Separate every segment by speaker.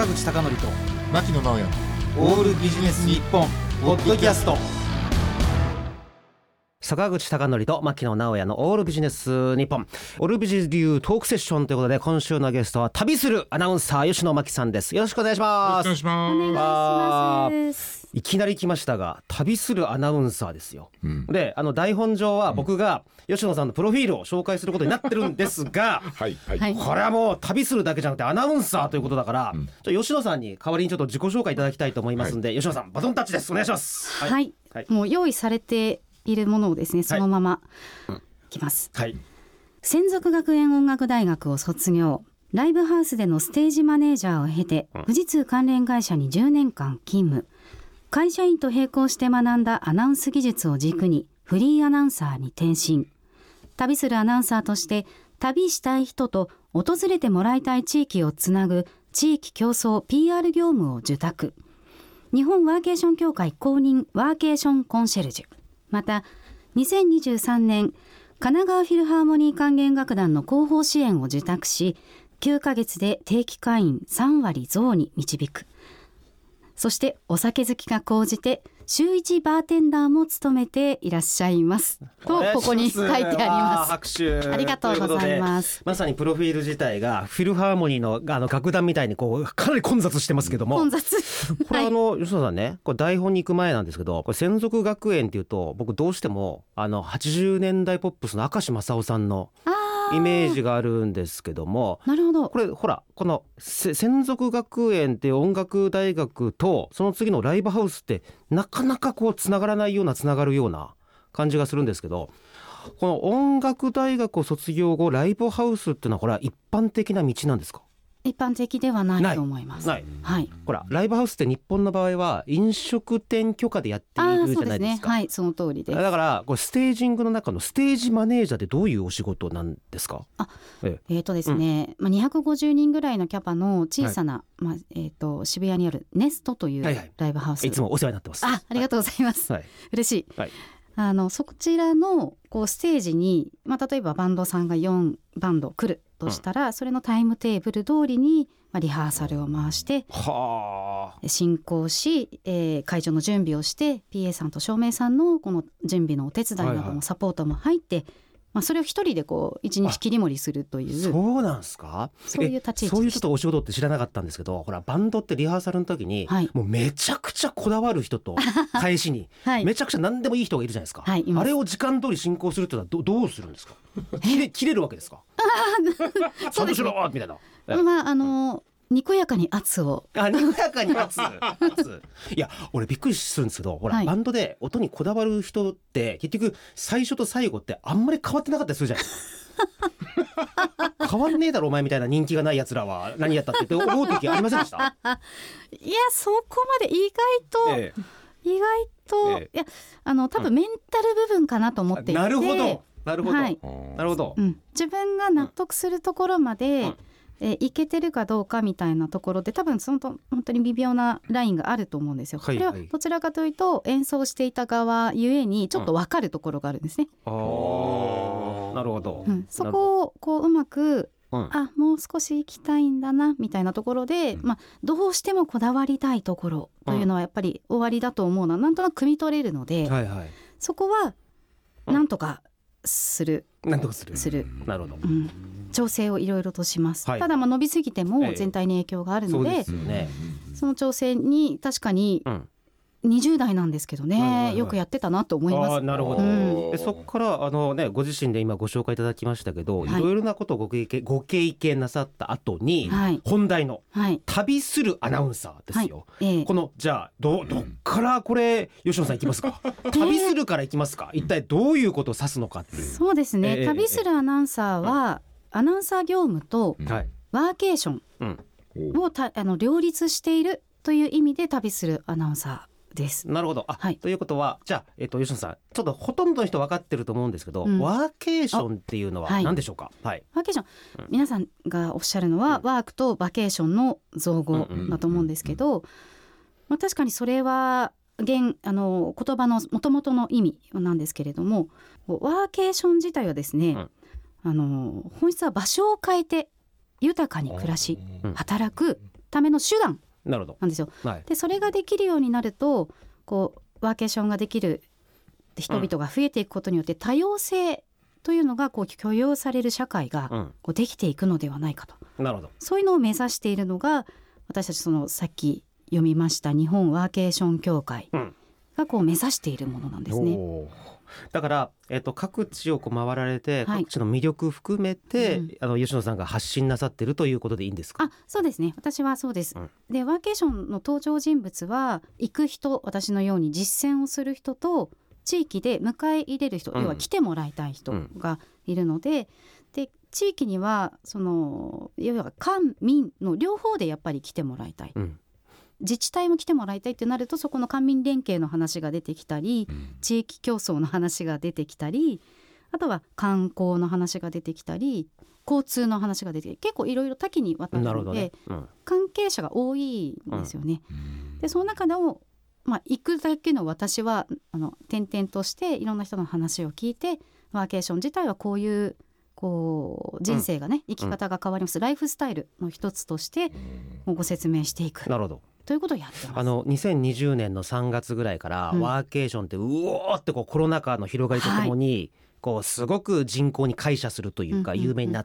Speaker 1: 口貴教と
Speaker 2: 牧野直哉
Speaker 1: オールビジネス日本ポッドキャスト。
Speaker 3: 坂口貴教と牧野直哉のオールビジネス日本オールビジ流トークセッションということで、今週のゲストは旅するアナウンサー吉野真希さんです。よろしくお願いします。
Speaker 2: よろしくお願いし
Speaker 4: お願いします。
Speaker 3: いきなり来ましたが、旅するアナウンサーですよ、で台本上は僕が吉野さんのプロフィールを紹介することになってるんですが
Speaker 2: はいはい、
Speaker 4: はい
Speaker 3: これはもう旅するだけじゃなくてアナウンサーということだから、吉野さんに代わりにちょっと自己紹介いただきたいと思いますんで、吉野さんバトンタッチです。お願いします。
Speaker 4: はい、もう用意されているものをですね、そのままいきます、専属学園音楽大学を卒業、ライブハウスでのステージマネージャーを経て、富士通関連会社に10年間勤務、会社員と並行して学んだアナウンス技術を軸にフリーアナウンサーに転身、旅するアナウンサーとして旅したい人と訪れてもらいたい地域をつなぐ地域共創 PR 業務を受託、日本ワーケーション協会公認ワーケーションコンシェルジュ、また2023年神奈川フィルハーモニー管弦楽団の広報支援を受託し、9ヶ月で定期会員3割増に導く、そしてお酒好きが高じて週1バーテンダーも務めていらっしゃいますとここに書いてあります。
Speaker 3: 拍手
Speaker 4: ありがとうございます。
Speaker 3: まさにプロフィール自体がフィルハーモニーの楽団みたいにこうかなり混雑してますけども、
Speaker 4: 混雑
Speaker 3: これ吉野さんね、これ台本に行く前なんですけど、これ専属学園っていうと僕どうしても80年代ポップスの明石正夫さんのイメージがあるんですけども、
Speaker 4: なるほど。
Speaker 3: これほらこの専属学園っていう音楽大学とその次のライブハウスってなかなかこうつながらないようなつながるような感じがするんですけど、この音楽大学を卒業後ライブハウスっていうのはこれは一般的な道なんですか？
Speaker 4: 一般的ではないと思います。
Speaker 3: ない、
Speaker 4: はい、
Speaker 3: ほらライブハウスって日本の場合は飲食店許可でやっているじゃないですか。
Speaker 4: そうですね、はい、その通りです。
Speaker 3: だからこれステージングの中のステージマネージャーってどういうお仕事なんですか？
Speaker 4: ですね、250人ぐらいのキャパの小さな、渋谷にあるネストというライブハウス、
Speaker 3: いつもお世話になってます。
Speaker 4: ありがとうございます、嬉しい、そちらのこうステージに、例えばバンドさんが4バンド来るとしたら、それのタイムテーブル通りに、リハーサルを回して進行し、会場の準備をして PA さんと照明さんのこの準備のお手伝いなどもサポートも入って、それを一人でこう一日切り盛りするという。
Speaker 3: そうなんですか？
Speaker 4: そういう立ち位置でした。
Speaker 3: そういうちょっとお仕事って知らなかったんですけど、ほらバンドってリハーサルの時に、もうめちゃくちゃこだわる人と返しに、めちゃくちゃ何でもいい人がいるじゃないですか、あれを時間通り進行するってのはどうするんですか？切れるわけですか？
Speaker 4: そうですね、
Speaker 3: みたいな。
Speaker 4: にこやかに圧を
Speaker 3: にこやかに圧いや俺びっくりするんですけど、ほら、バンドで音にこだわる人って結局最初と最後ってあんまり変わってなかったりするじゃないですか。変わんねえだろお前みたいな人気がないやつらは何やったって思う時ありませんでした？
Speaker 4: いやそこまで意外と、いや多分メンタル部分かなと思っていて、
Speaker 3: なるほど、なるほど、
Speaker 4: 自分が納得するところまで、いけてるかどうかみたいなところで、多分本当に微妙なラインがあると思うんですよ。それはどちらかというと演奏していた側ゆえにちょっと分かるところがあるんですね。
Speaker 3: なるほど、
Speaker 4: そこをこううまく、もう少し行きたいんだなみたいなところで、どうしてもこだわりたいところというのはやっぱり終わりだと思うのはなんとなく汲み取れるので、そこはなんとかする、
Speaker 3: なるほど、
Speaker 4: 調整をいろいろとします、ただ伸びすぎても全体に影響があるので、その調整に確かに20代なんですけどね、よくやってたなと思います。
Speaker 3: なるほど、そこからご自身で今ご紹介いただきましたけど、いろいろなことをご経験なさった後に、本題の旅するアナウンサーですよ、このじゃあどっからこれ吉野さんいきますか？旅するからいきますか？一体どういうことを指すのかっていう。
Speaker 4: そうですね、旅するアナウンサーは、アナウンサー業務とワーケーションを両立しているという意味で旅するアナウンサーです。
Speaker 3: なるほど、ということはじゃあ、吉野さんちょっとほとんどの人分かってると思うんですけど、ワーケーションっていうのは何でしょうか？ワー
Speaker 4: ケーション、皆さんがおっしゃるのは、ワークとバケーションの造語だと思うんですけど、確かにそれは言葉の元々の意味なんですけれども、ワーケーション自体はですね、本質は場所を変えて豊かに暮らし、働くための手段
Speaker 3: なるほど
Speaker 4: なんですよ、
Speaker 3: はい、
Speaker 4: でそれができるようになるとこうワーケーションができる人々が増えていくことによって、多様性というのがこう許容される社会がこうできていくのではないかと、
Speaker 3: なるほど、
Speaker 4: そういうのを目指しているのが私たちさっき読みました日本ワーケーション協会がこう目指しているものなんですね。
Speaker 3: だから、各地をこう回られて、各地の魅力含めて、吉野さんが発信なさっているということでいいんですか？
Speaker 4: そうですね、私はそうです、でワーケーションの登場人物は行く人、私のように実践をする人と地域で迎え入れる人、要は来てもらいたい人がいるので、で地域には要は官民の両方でやっぱり来てもらいたい、自治体も来てもらいたいってなると、そこの官民連携の話が出てきたり、地域競争の話が出てきたり、あとは観光の話が出てきたり、交通の話が出てきて、結構いろいろ多岐にわたるので、関係者が多いんですよね。でその中でも、行くだけの私は転々としていろんな人の話を聞いて、ワーケーション自体はこういう人生がね、生き方が変わります、ライフスタイルの一つとしてご説明していく。
Speaker 3: なるほど
Speaker 4: ということをやってます。
Speaker 3: 2020年の3月ぐらいから、ワーケーションってうおーってコロナ禍の広がりとともに、すごく人口に膾炙するというか有名になった、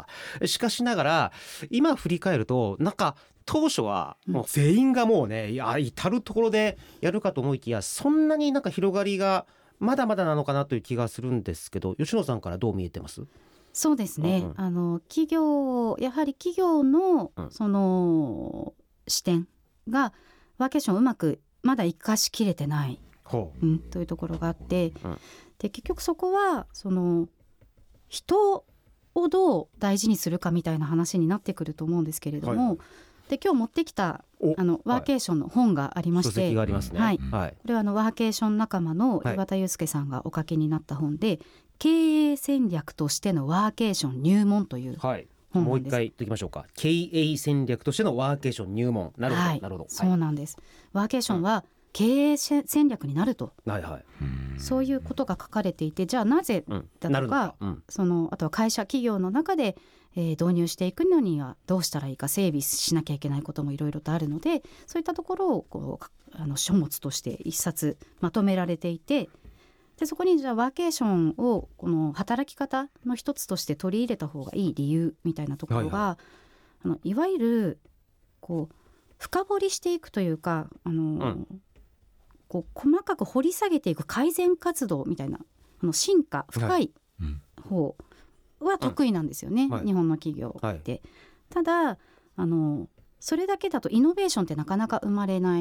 Speaker 3: しかしながら今振り返るとなんか当初はもう全員がもうね、至るところでやるかと思いきや、そんなになんか広がりがまだまだなのかなという気がするんですけど、吉野さんからどう見えてます？
Speaker 4: そうですね、企業のその視点がワーケーションをうまくまだ生かしきれてない、というところがあって、で結局そこは人をどう大事にするかみたいな話になってくると思うんですけれども、で今日持ってきたワーケーションの本がありまして、
Speaker 3: 書籍がありますね、
Speaker 4: これはワーケーション仲間の岩田祐介さんがお書きになった本で、経営戦略としてのワーケーション入門という本なんです。
Speaker 3: もう一回言っておきましょうか。経営戦略としてのワーケーション入門。なるほど、なるほど。
Speaker 4: そうなんです。ワーケーションは経営戦略になると、そういうことが書かれていて、じゃあなぜだとか、あとは企業の中で、導入していくのにはどうしたらいいか、整備しなきゃいけないこともいろいろとあるので、そういったところを書物として一冊まとめられていて、でそこにじゃあワーケーションをこの働き方の一つとして取り入れた方がいい理由みたいなところが、いわゆる深掘りしていくというか、細かく掘り下げていく改善活動みたいな深化深い方は得意なんですよね、日本の企業って、ただそれだけだとイノベーションってなかなか生まれない、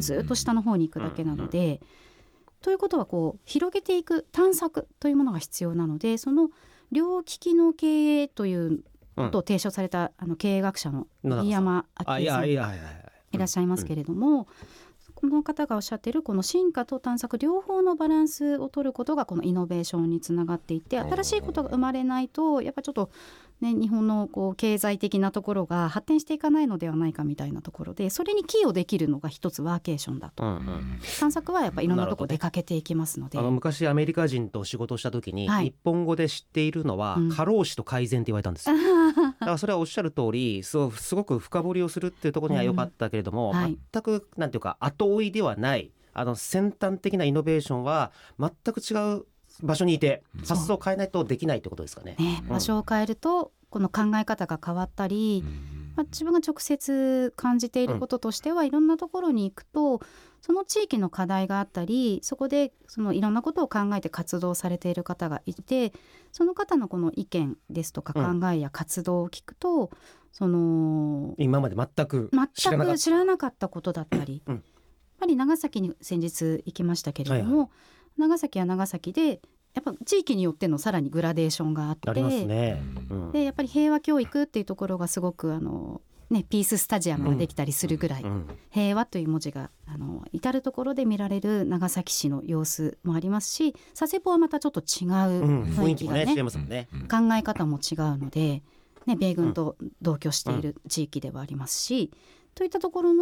Speaker 4: ずっと下の方に行くだけなので、ということは広げていく探索というものが必要なので、その両利きの経営ということを提唱された経営学者の飯山昭恵さんいらっしゃいますけれども、この方がおっしゃっているこの進化と探索両方のバランスを取ることがこのイノベーションにつながっていって、新しいことが生まれないとやっぱちょっとね、日本の経済的なところが発展していかないのではないかみたいなところで、それに寄与できるのが一つワーケーションだと、探索はやっぱりいろんなところ出かけていきますので、
Speaker 3: 昔アメリカ人と仕事した時に、日本語で知っているのは過労死と改善って言われたんですよ、だからそれはおっしゃる通りすごく深掘りをするっていうところには良かったけれども、全くなんていうか後追いではない先端的なイノベーションは全く違う場所にいて発想を変えないとできないってことですかね。
Speaker 4: 場所を変えるとこの考え方が変わったり、自分が直接感じていることとしては、いろんなところに行くとその地域の課題があったり、そこでいろんなことを考えて活動されている方がいて、その方のこの意見ですとか考えや活動を聞くと、
Speaker 3: 今まで全く知らなかったことだったり、やっぱり長崎に先日行きましたけれども、長崎は長崎でやっぱ地域によってのさらにグラデーションがあって、 ありますね、
Speaker 4: でやっぱり平和教育っていうところがすごくピーススタジアムができたりするぐらい、平和という文字が至るところで見られる長崎市の様子もありますし、佐世保はまたちょっと違う雰囲気がね、考え方も違うので、米軍と同居している地域ではありますし、といったところの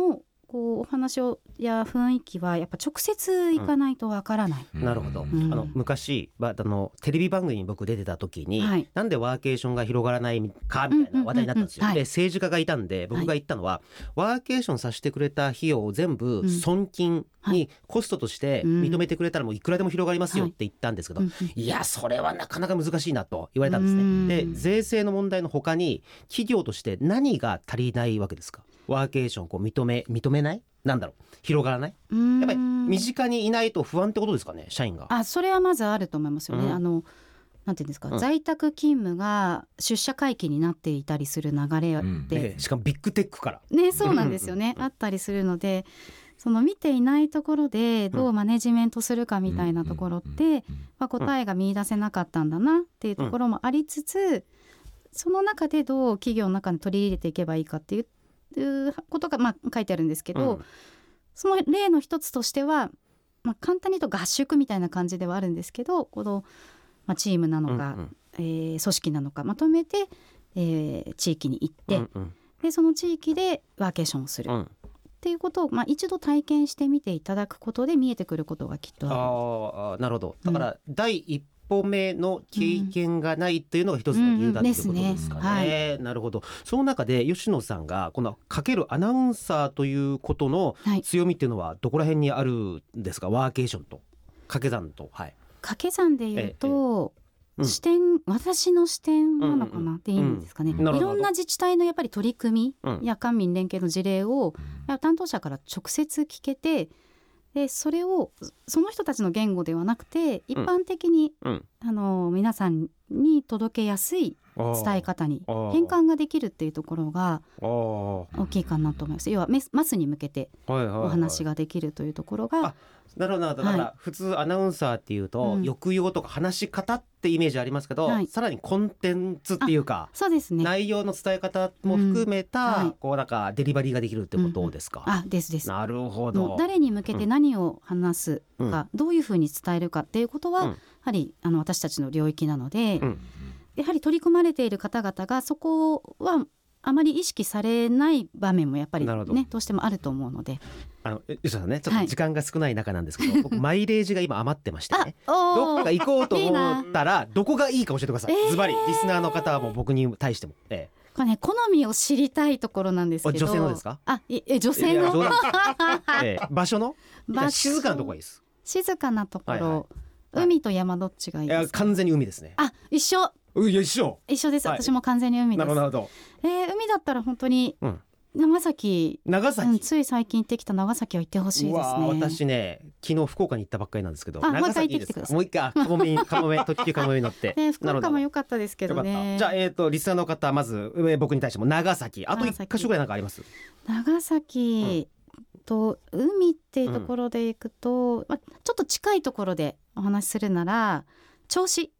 Speaker 4: こうお話をや雰囲気はやっぱ直接行かないとわからない、
Speaker 3: なるほど、昔テレビ番組に僕出てた時に、なんでワーケーションが広がらないかみたいな話題になったんですよ、で政治家がいたんで僕が言ったのは、ワーケーションさせてくれた費用を全部損金にコストとして認めてくれたらもういくらでも広がりますよって言ったんですけど、いやそれはなかなか難しいなと言われたんですね。で税制の問題の他に企業として何が足りないわけですか？ワーケーションをこう認めない、なんだろう、広がらない、やっぱり身近にいないと不安ってことですかね、社員が。
Speaker 4: それはまずあると思いますよね。なんていうんですか、在宅勤務が出社回帰になっていたりする流れで、
Speaker 3: しかもビッグテックから
Speaker 4: ね、そうなんですよねあったりするので、その見ていないところでどうマネジメントするかみたいなところって、答えが見出せなかったんだなっていうところもありつつ、その中でどう企業の中に取り入れていけばいいかっていうことが書いてあるんですけど、その例の一つとしては、簡単に言うと合宿みたいな感じではあるんですけど、この、チームなのか、組織なのかまとめて、地域に行って、でその地域でワーケーションをする、っていうことを、一度体験してみていただくことで見えてくることがきっとある。
Speaker 3: なるほど。だから、第一歩目の経験がないというのが一つの理由だっていうことですかね。なるほど。その中で吉野さんがこのかけるアナウンサーということの強みっていうのはどこら辺にあるんですか？ワーケーションと掛け算と。
Speaker 4: 掛け算でいうと、視点、私の視点なのかなっていいんですかね。いろんな自治体のやっぱり取り組みや官民連携の事例を担当者から直接聞けて、でそれをその人たちの言語ではなくて一般的に、皆さんに届けやすい伝え方に変換ができるっていうところが大きいかなと思います。要はマスに向けてお話ができるというところが、
Speaker 3: なるほど。だから普通アナウンサーっていうと、抑揚とか話し方ってイメージありますけど、さらにコンテンツっていうか、
Speaker 4: そうですね、
Speaker 3: 内容の伝え方も含めた、こうなんかデリバリーができるってことですか？です。なるほど。
Speaker 4: 誰に向けて何を話すか、どういうふうに伝えるかっていうことは、やはり私たちの領域なので、やはり取り組まれている方々がそこはあまり意識されない場面もやっぱりね、どうしてもあると思うので。
Speaker 3: 吉田さんね、ちょっと時間が少ない中なんですけど、僕マイレージが今余ってましてね、どっか行こうと思ったらどこがいいか教えてください。ズバリリスナーの方も僕に対しても、これ
Speaker 4: ね、好みを知りたいところなんですけど。
Speaker 3: 女性のですか？
Speaker 4: 女性の
Speaker 3: 場所の静かなところがいいです。
Speaker 4: 静かなところ、海と山どっちがいいですか？
Speaker 3: 完全に海ですね。
Speaker 4: 一緒です、私も完全に海です。
Speaker 3: なるほど。
Speaker 4: 海だったら本当に長崎、つい最近行ってきた長崎は行ってほしいですね。
Speaker 3: 私ね、昨日福岡に行ったばっかりなんですけど、
Speaker 4: 長崎いいですか？
Speaker 3: もう一回カモメ特急カモメに乗って、
Speaker 4: 福岡も良かったですけどね。
Speaker 3: じゃあリスナーの方、まず僕に対しても長崎、あと1カ所ぐらいなんかあります？
Speaker 4: 長崎と海っていうところで行くと、ちょっと近いところでお話しするなら銚子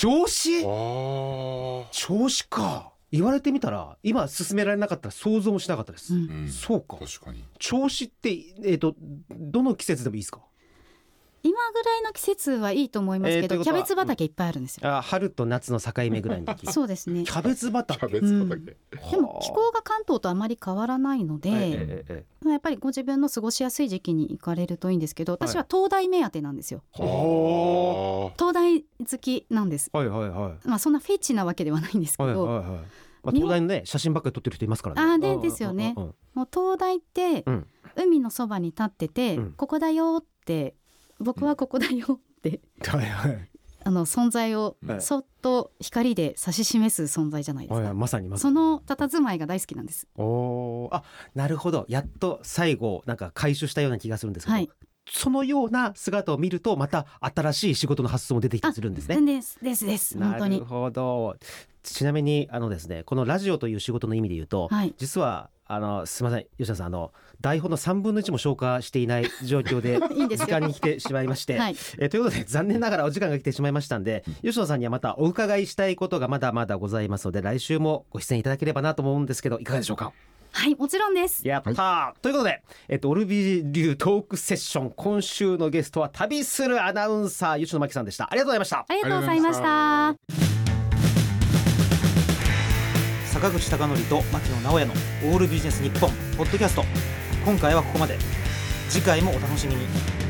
Speaker 4: か。言われてみたら今進められなかったら想像もしなかったです、そうか。確かに銚子ってどの季節でもいいですか？今ぐらいの季節はいいと思いますけど、キャベツ畑いっぱいあるんですよ。春
Speaker 3: と夏の境目ぐらいの時
Speaker 4: そうですね。
Speaker 3: キャベツ畑、
Speaker 4: でも気候が関東とあまり変わらないので、やっぱりご自分の過ごしやすい時期に行かれるといいんですけど、私は東大目当てなんですよ。東大好きなんです。そんなフェチなわけではないんですけど、
Speaker 3: 東大のね、写真ばっかり撮ってる人いますからね。
Speaker 4: ですよね。もう東大って海のそばに立ってて、ここだよって、僕はここだよって存在をそっと光で指し示す存在じゃないですか。
Speaker 3: まさに
Speaker 4: その佇まいが大好きなんです。
Speaker 3: なるほど。やっと最後なんか回収したような気がするんですけど、そのような姿を見るとまた新しい仕事の発想も出てきたりするんですね。
Speaker 4: です本当に。
Speaker 3: なるほど。ちなみにですね、このラジオという仕事の意味で言うと、実はすみません吉田さん、台本の3分の1も消化していない状況で時間に来てしまいまして、ということで残念ながらお時間が来てしまいましたんで、吉野さんにはまたお伺いしたいことがまだまだございますので、来週もご出演いただければなと思うんですけど、いかがでしょうか？
Speaker 4: はい、もちろんです。
Speaker 3: やったー、ということで、オルビ流トークセッション、今週のゲストは旅するアナウンサー吉野真希さんでした。ありがとうございました。
Speaker 4: ありがとうございました。
Speaker 1: 坂口孝則と牧野直哉のオールビジネス日本ポッドキャスト。 今回はここまで。次回もお楽しみに。